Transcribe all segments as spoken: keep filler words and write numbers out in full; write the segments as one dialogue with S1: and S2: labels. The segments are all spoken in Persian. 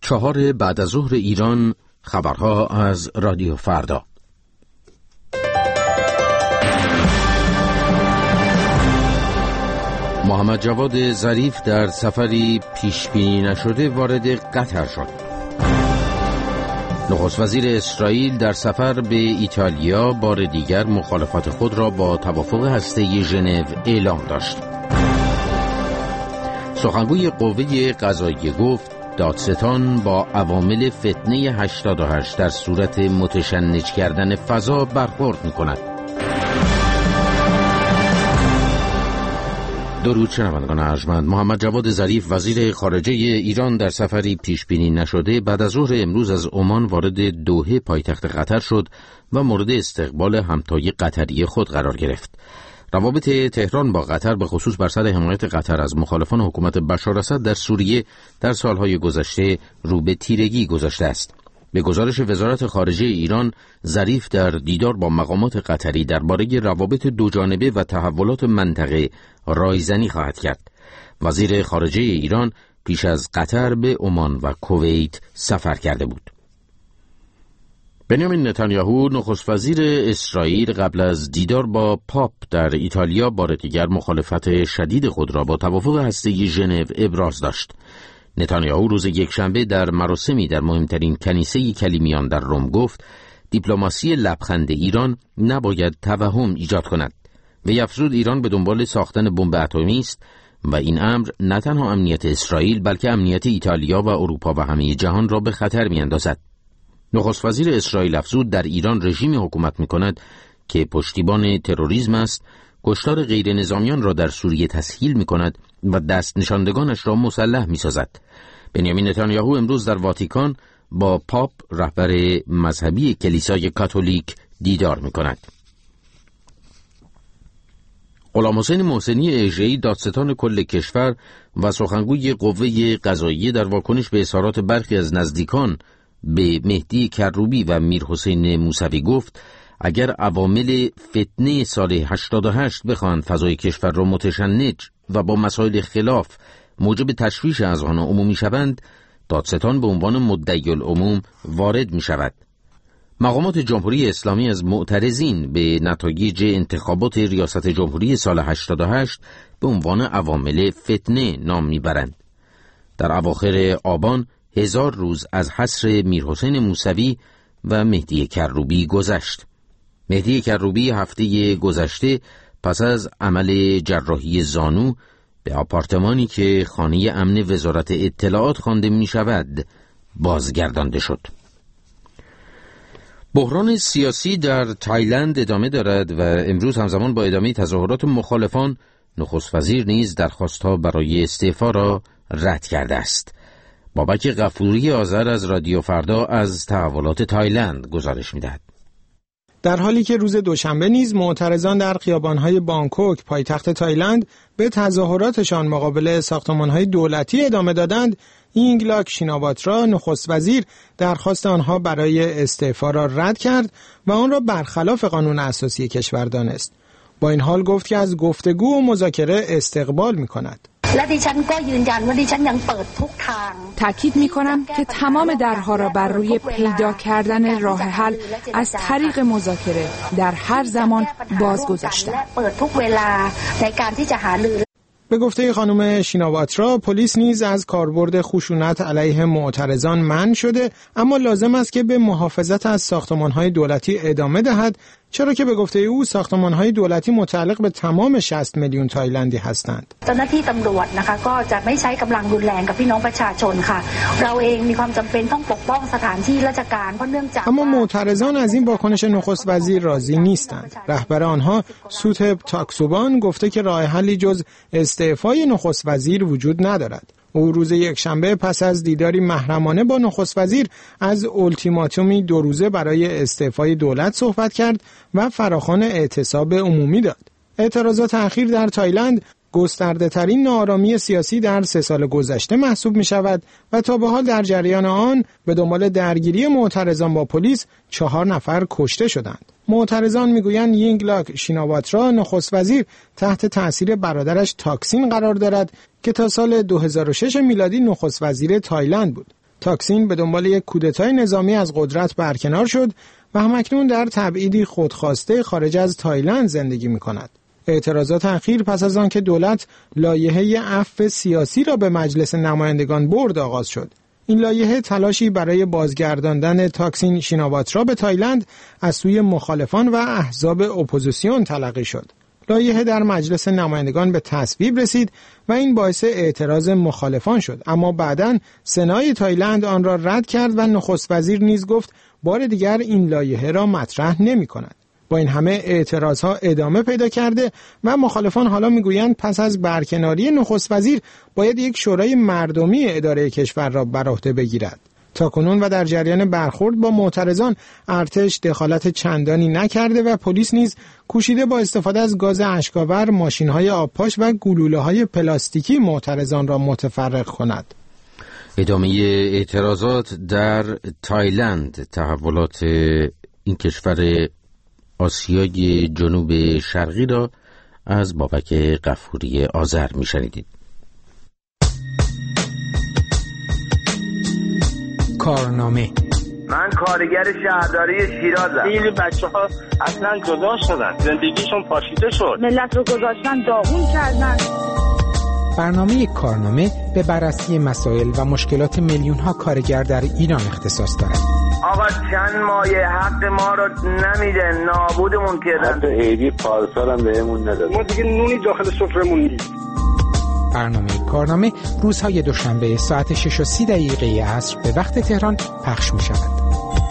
S1: چهار بعد از ظهر ایران، خبرها از رادیو فردا. محمد جواد ظریف در سفری پیش‌بینی نشده وارد قطر شد. نخست وزیر اسرائیل در سفر به ایتالیا بار دیگر مخالفت خود را با توافق هسته‌ای ژنو اعلام داشت. سخنگوی قوه قضاییه گفت دادستان با عوامل فتنه هشتاد و هشت در صورت متشنج کردن فضا برخورد می‌کند. درود شنوندگان ارجمند. محمد جواد ظریف وزیر خارجه ایران در سفری پیش بینی نشده بعد از ظهر امروز از عمان وارد دوحه پایتخت قطر شد و مورد استقبال همتای قطری خود قرار گرفت. روابط تهران با قطر به خصوص بر سر حمایت قطر از مخالفان حکومت بشار اسد در سوریه در سالهای گذشته رو به تیرگی گذاشته است. به گزارش وزارت خارجه ایران، ظریف در دیدار با مقامات قطری درباره روابط دوجانبه و تحولات منطقه رایزنی خواهد کرد. وزیر خارجه ایران پیش از قطر به عمان و کویت سفر کرده بود. بنیامین نتانیاهو نخست وزیر اسرائیل قبل از دیدار با پاپ در ایتالیا بار دیگر مخالفت شدید خود را با توافق هسته‌ای ژنو ابراز داشت. نتانیاهو روز یکشنبه در مراسمی در مهمترین کنیسه کلیمیان در روم گفت دیپلماسی لبخند ایران نباید توهم ایجاد کند. وی افزود ایران به دنبال ساختن بمب اتمی است و این امر نه تنها امنیت اسرائیل بلکه امنیت ایتالیا و اروپا و همه جهان را به خطر می‌اندازد. نخست وزیر اسرائیل افزود در ایران رژیمی حکومت می‌کند که پشتیبان تروریسم است، کشتار غیر نظامیان را در سوریه تسهیل می‌کند و دست نشاندگانش را مسلح می‌سازد. بنیامین نتانیاهو امروز در واتیکان با پاپ رهبر مذهبی کلیسای کاتولیک دیدار می‌کند. غلام حسین محسنی اژه‌ای دادستان کل کشور و سخنگوی قوه قضاییه در واکنش به اظهارات برخی از نزدیکان به مهدی کروبی و میر حسین موسوی گفت اگر عوامل فتنه سال هشتاد و هشت بخواهند فضای کشور را متشنج و با مسائل خلاف موجب تشویش اذهان عمومی شوند، دادستان به عنوان مدعی العموم وارد می شود. مقامات جمهوری اسلامی از معترضین به نتایج انتخابات ریاست جمهوری سال هشتاد و هشت به عنوان عوامل فتنه نام میبرند. در اواخر آبان هزار روز از حصر میر حسین موسوی و مهدی کروبی گذشت. مهدی کروبی هفته گذشته پس از عمل جراحی زانو به آپارتمانی که خانه امن وزارت اطلاعات خوانده می شود بازگردانده شد. بحران سیاسی در تایلند ادامه دارد و امروز همزمان با ادامه تظاهرات مخالفان نخست وزیر نیز درخواست‌ها برای استعفا را رد کرده است. بابک غفوری آذر از رادیو فردا از تحولات تایلند گزارش می‌دهد.
S2: در حالی که روز دوشنبه نیز معترضان در خیابان‌های بانکوک پایتخت تایلند به تظاهراتشان مقابل ساختمان‌های دولتی ادامه دادند، اینگلاک شیناواترا نخست وزیر درخواست آنها برای استعفا را رد کرد و آن را برخلاف قانون اساسی کشور دانست. با این حال گفت که از گفتگو و مذاکره استقبال می‌کند.
S3: تأکید می‌کنم که تمام درها را بر روی پیدا کردن راه حل از طریق مذاکره در هر زمان باز گذاشتم.
S2: به گفته خانم شیناواترا، پلیس نیز از کاربرد خشونت علیه معترضان منع شده، اما لازم است که به محافظت از ساختمان‌های دولتی ادامه دهد، چرا که به گفته او ساختمان‌های دولتی متعلق به تمام شصت میلیون تایلندی هستند. اما معترضان از این واکنش نخست وزیر راضی نیستند. رهبر آنها سوتپ تاکسوبان گفته که راه حلی جز استعفای نخست وزیر وجود ندارد. او روز یکشنبه پس از دیداری محرمانه با نخست وزیر از اولتیماتومی دو روزه برای استعفای دولت صحبت کرد و فراخوان اعتصاب عمومی داد. اعتراضات اخیر در تایلند گسترده ترین ناآرامی سیاسی در سه سال گذشته محسوب می شود و تا به حال در جریان آن به دنبال درگیری معترضان با پلیس چهار نفر کشته شدند. معترضان میگویند یینگلاک شیناواترا نخست وزیر تحت تأثیر برادرش تاکسین قرار دارد که تا سال دو هزار و شش میلادی نخست وزیر تایلند بود. تاکسین به دنبال یک کودتای نظامی از قدرت برکنار شد و همکنون در تبعیدی خودخواسته خارج از تایلند زندگی می‌کند. اعتراضات اخیر پس از آن که دولت لایحه عفو سیاسی را به مجلس نمایندگان برد آغاز شد. این لایحه تلاشی برای بازگرداندن تاکسین شیناواترا به تایلند از سوی مخالفان و احزاب اپوزیسیون تلقی شد. لایحه در مجلس نمایندگان به تصویب رسید و این باعث اعتراض مخالفان شد، اما بعداً سنای تایلند آن را رد کرد و نخست وزیر نیز گفت بار دیگر این لایحه را مطرح نمی کند. با این همه اعتراضها ادامه پیدا کرده و مخالفان حالا میگویند پس از برکناری نخست وزیر باید یک شورای مردمی اداره کشور را بر عهده بگیرد. تاکنون و در جریان برخورد با معترضان ارتش دخالت چندانی نکرده و پلیس نیز کوشیده با استفاده از گاز اشک‌آور، ماشین‌های آبپاش و گلوله‌های پلاستیکی معترضان را متفرق کند.
S1: ادامه اعتراضات در تایلند. تحولات این کشور آسیای جنوب شرقی را از بابک غفوری آذر می‌شنیدید.
S4: کارنامه.
S5: من کارگر شهرداری شیرازم.
S6: خیلی بچه‌ها اصلا جدا شدن، زندگیشون پاشیده شد،
S7: ملت رو گذاشتن داغون کردن.
S4: برنامه کارنامه به بررسی مسائل و مشکلات میلیون‌ها کارگر در ایران اختصاص دارد.
S5: آقا چند مایه حق ما رو نمیده، نابودمون کردن.
S8: حتی عیدی پارسال هم بهمون نداد.
S6: ما دیگه نونی داخل سفرمون نیست.
S4: برنامه کارنامه روزهای دوشنبه ساعت شش و سی دقیقه عصر به وقت تهران پخش می شود.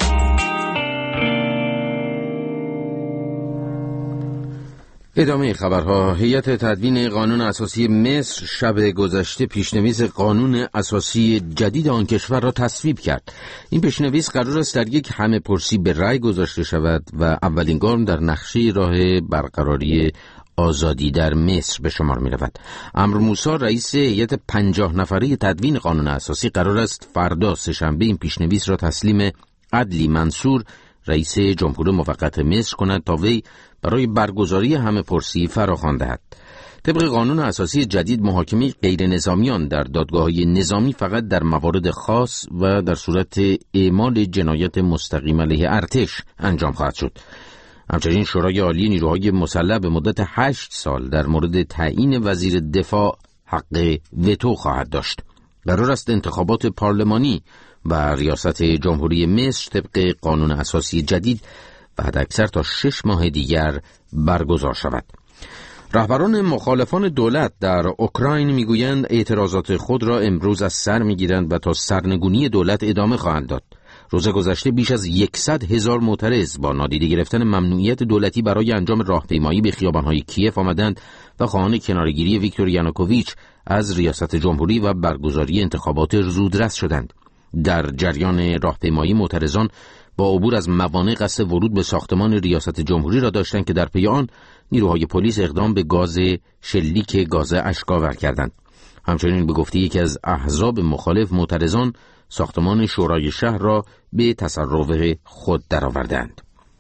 S1: ادامه خبرها. هیئت تدوین قانون اساسی مصر شب گذشته پیشنویس قانون اساسی جدید آن کشور را تصویب کرد. این پیشنویس قرار است در یک همه پرسی به رأی گذاشته شود و اولین گام در نقشه راه برقراری آزادی در مصر به شمار می رود. عمرو موسی رئیس هیئت پنجاه نفره تدوین قانون اساسی قرار است فردا سه‌شنبه این پیشنویس را تسلیم عدلی منصور رئیس جمهور موقت مصر کند تا وی برای برگزاری همه پرسی فراخوان دهد. طبق قانون اساسی جدید محاکمه غیر نظامیان در دادگاه‌های نظامی فقط در موارد خاص و در صورت اعمال جنایت مستقیم علیه ارتش انجام خواهد شد. همچنین شورای عالی نیروهای مسلح به مدت هشت سال در مورد تعیین وزیر دفاع حق وتو خواهد داشت. قرار است انتخابات پارلمانی و ریاست جمهوری مصر طبق قانون اساسی جدید و حداکثر تا شش ماه دیگر برگزار شود. رهبران مخالفان دولت در اوکراین میگویند اعتراضات خود را امروز از سر میگیرند و تا سرنگونی دولت ادامه خواهند داد. روز گذشته بیش از صد هزار معترض با نادیده گرفتن ممنوعیت دولتی برای انجام راهپیمایی به خیابان‌های کیف آمدند و خواهان کناره‌گیری ویکتور یانوکوویچ از ریاست جمهوری و برگزاری انتخابات زودرس شدند. در جریان راهپیمایی معترضان با عبور از موانع قصد ورود به ساختمان ریاست جمهوری را داشتند که در پی آن نیروهای پلیس اقدام به گاز شلیک گاز اشک‌آور کردند. همچنین به گفته یکی از احزاب مخالف معترضان ساختمان شورای شهر را به تصرف خود درآوردند.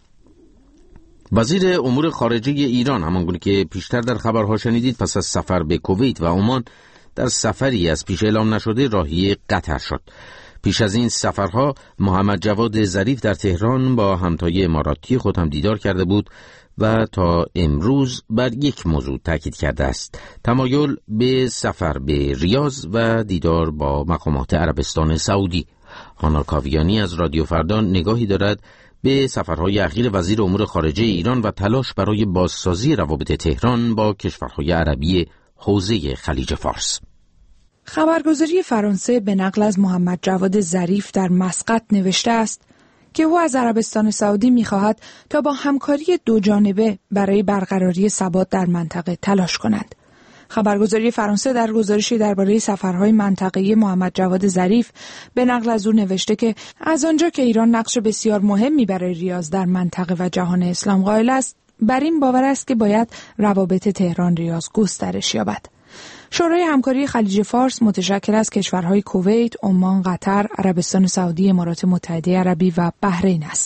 S1: وزیر امور خارجه ایران همانگونه که پیشتر در خبرها شنیدید پس از سفر به کویت و عمان در سفری از پیش اعلام نشده راهی قطر شد. پیش از این سفرها محمد جواد ظریف در تهران با همتای اماراتی خود هم دیدار کرده بود و تا امروز بر یک موضوع تاکید کرده است: تمایل به سفر به ریاض و دیدار با مقامات عربستان سعودی. هانا کاویانی از رادیو فردا نگاهی دارد به سفرهای اخیر وزیر امور خارجه ایران و تلاش برای بازسازی روابط تهران با کشورهای عربی حوزه خلیج فارس.
S3: خبرگزاری فرانسه به نقل از محمد جواد ظریف در مسقط نوشته است که او از عربستان سعودی می‌خواهد تا با همکاری دوجانبه برای برقراری ثبات در منطقه تلاش کند. خبرگزاری فرانسه در گزارشی درباره سفرهای منطقه‌ای محمد جواد ظریف به نقل از او نوشته که از آنجا که ایران نقش بسیار مهمی برای ریاض در منطقه و جهان اسلام قائل است، بر این باور است که باید روابط تهران ریاض گسترش یابد. شورای همکاری خلیج فارس متشکل از کشورهای کویت، عمان، قطر، عربستان سعودی، امارات متحده عربی و بحرین است.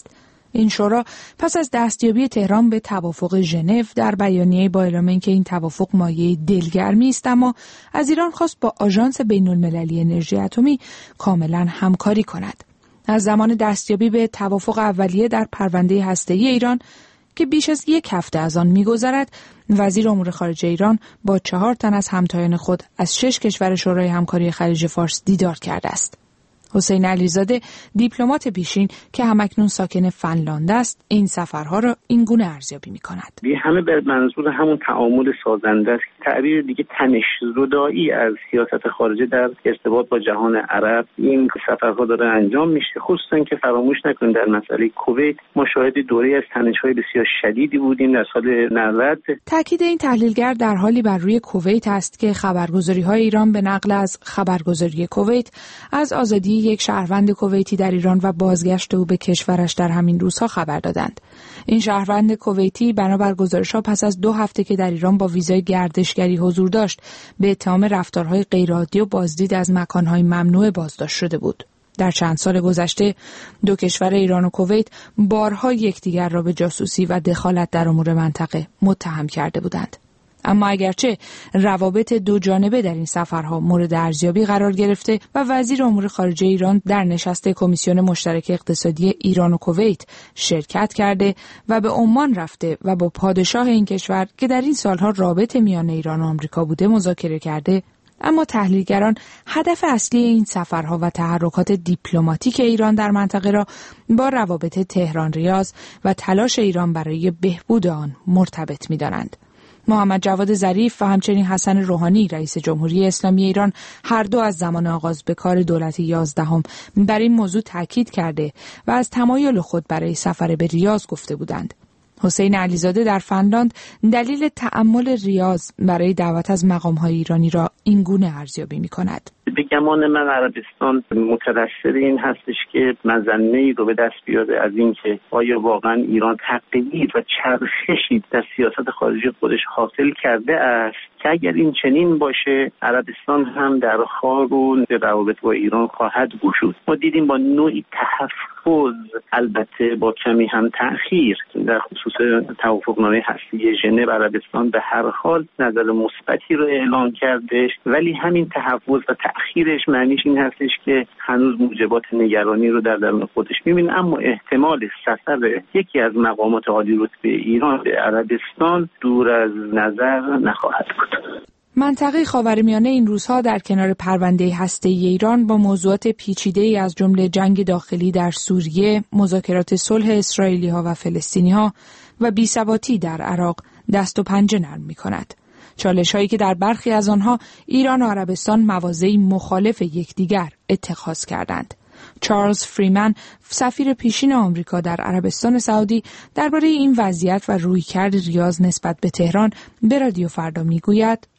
S3: این شورا پس از دستیابی تهران به توافق ژنو در بیانیه با اعلام اینکه این توافق مایه دلگرمی است، اما از ایران خواست با آژانس بین‌المللی انرژی اتمی کاملا همکاری کند. از زمان دستیابی به توافق اولیه در پرونده هسته‌ای ایران که بیش از یک هفته از آن می‌گذرد، وزیر امور خارجه ایران با چهار تن از همتایان خود از شش کشور شورای همکاری خلیج فارس دیدار کرده است. حسین علیزاده، دیپلمات پیشین که همکنون ساکن فنلاند است، این سفرها را این گونه ارزیابی می‌کند.
S9: همه به منظور همون تعامل سازنده است. تعبیر دیگه تنش‌زدایی از سیاست خارجه در ارتباط با جهان عرب این سفرها داره انجام میشه. خصوصا که فراموش نکنیم در مسئله کویت ما شاهد دوره‌ای از تنش‌های بسیار شدیدی بودیم در سال نود.
S3: تاکید این تحلیلگر در حالی بر روی کویت است که خبرگزاری‌های ایران به نقل از خبرگزاری کویت از آزادی یک شهروند کویتی در ایران و بازگشت او به کشورش در همین روزها خبر دادند. این شهروند کویتی بنابر گزارش‌ها پس از دو هفته که در ایران با ویزای گردشگری حضور داشت، به اتهام رفتارهای غیرعادی و بازدید از مکان‌های ممنوع بازداشت شده بود. در چند سال گذشته دو کشور ایران و کویت بارها یکدیگر را به جاسوسی و دخالت در امور منطقه متهم کرده بودند. اما اگرچه روابط دو جانبه در این سفرها مورد ارزیابی قرار گرفته و وزیر امور خارجه ایران در نشست کمیسیون مشترک اقتصادی ایران و کویت شرکت کرده و به عمان رفته و با پادشاه این کشور که در این سالها رابطه میان ایران و آمریکا بوده مذاکره کرده، اما تحلیلگران هدف اصلی این سفرها و تحرکات دیپلماتیک ایران در منطقه را با روابط تهران ریاض و تلاش ایران برای بهبود آن مرتبط می‌دانند. محمد جواد ظریف و همچنین حسن روحانی رئیس جمهوری اسلامی ایران هر دو از زمان آغاز به کار دولت یازدهم بر این موضوع تاکید کرده و از تمایل خود برای سفر به ریاض گفته بودند. حسین علیزاده در فنلاند دلیل تأمل ریاض برای دعوت از مقام‌های ایرانی را این گونه ارزیابی می‌کند.
S9: به گمان من عربستان مترصد این هستش که مظنه‌ای رو به دست بیاره از این که آیا واقعا ایران تغییر و چرخشی در سیاست خارجی خودش حاصل کرده است که اگر این چنین باشه عربستان هم در خار و روابط با ایران خواهد گشود. ما دیدیم با نوعی تحفظ، البته با کمی هم تأخیر، در خصوص توافقنامه هسته‌ای ژنو عربستان به هر حال نظر مثبتی رو اعلام کردش، ولی همین تحفظ و تأخیرش معنیش این هستش که هنوز موجبات نگرانی رو در درون خودش می‌بینه. اما احتمال سفر یکی از مقامات عالی رتبه ایران به عربستان دور از نظر نخواهد بود.
S3: منطقه خاورمیانه این روزها در کنار پرونده هسته‌ای ایران با موضوعات پیچیده‌ای از جمله جنگ داخلی در سوریه، مذاکرات صلح اسرائیلی‌ها و فلسطینی‌ها و بی‌ثباتی در عراق دست و پنجه نرم می‌کند. چالش‌هایی که در برخی از آنها ایران و عربستان مواضعی مخالف یکدیگر اتخاذ کردند. چارلز فریمن، سفیر پیشین آمریکا در عربستان سعودی، درباره این وضعیت و رویکرد ریاض نسبت به تهران به رادیو فردا میگوید: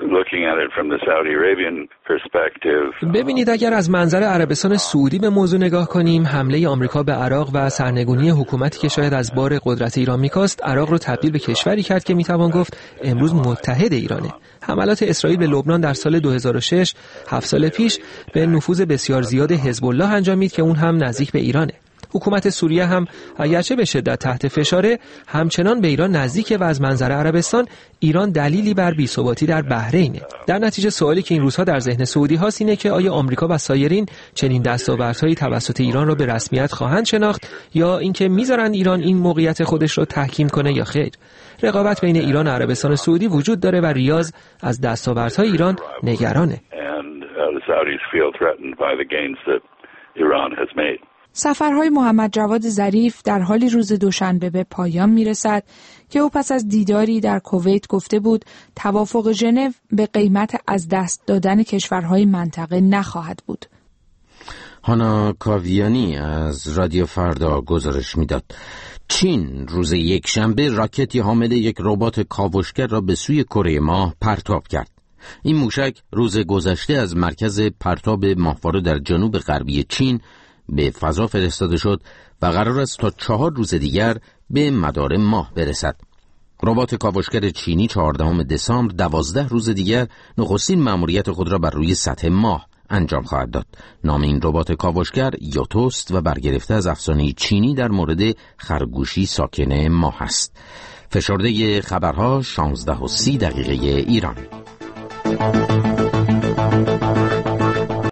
S10: ببینید، اگر از منظر عربستان سعودی به موضوع نگاه کنیم، حمله آمریکا به عراق و سرنگونی حکومتی که شاید از بار قدرت ایران می‌کاست، عراق رو تبدیل به کشوری کرد که میتوان گفت امروز متحد ایرانه. حملات اسرائیل به لبنان در سال دو هزار و شش، هفت سال پیش، به نفوذ بسیار زیاد حزب الله انجامید که اون هم نزدیک به ایرانه. حکومت سوریه هم اگرچه به شدت تحت فشاره، همچنان به ایران نزدیکه و از منظر عربستان ایران دلیلی بر بی‌ثباتی در بحرینه. در نتیجه سوالی که این روزها در ذهن سعودی هاست اینه که آیا آمریکا و سایرین چنین دستاوردهایی توسط ایران را به رسمیت خواهند شناخت یا اینکه میذارن ایران این موقعیت خودش رو تحکیم کنه یا خیر. رقابت بین ایران و عربستان سعودی وجود داره و ریاض از دستاوردهای ایران نگرانه.
S3: سفرهای محمد جواد ظریف در حالی روز دوشنبه به پایان میرسد که او پس از دیداری در کویت گفته بود توافق ژنو به قیمت از دست دادن کشورهای منطقه نخواهد بود.
S1: هانا کاویانی از رادیو فردا گزارش میداد. چین روز یک شنبه راکتی حامل یک ربات کاوشگر را به سوی کره ماه پرتاب کرد. این موشک روز گذشته از مرکز پرتاب ماهواره در جنوب غربی چین به فضا فرستاده شد و قرار است تا چهار روز دیگر به مدار ماه برسد. ربات کاوشگر چینی چهاردهم دسامبر دوازده روز دیگر نخستین مأموریت خود را بر روی سطح ماه انجام خواهد داد. نام این ربات کاوشگر یوتوست و برگرفته از افسانه چینی در مورد خرگوشی ساکن ماه است. فشرده خبرها شانزده و سی دقیقه ایران.